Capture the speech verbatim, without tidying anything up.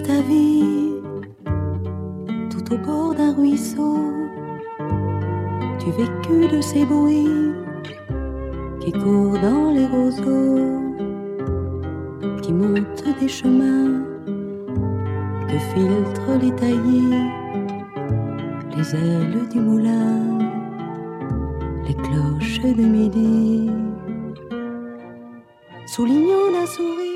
ta vie, tout au bord d'un ruisseau, tu vécus de ces bruits qui courent dans les roseaux, qui montent des chemins que filtrent les taillis, les ailes du moulin, les cloches de midi. Soulignant d'un sourire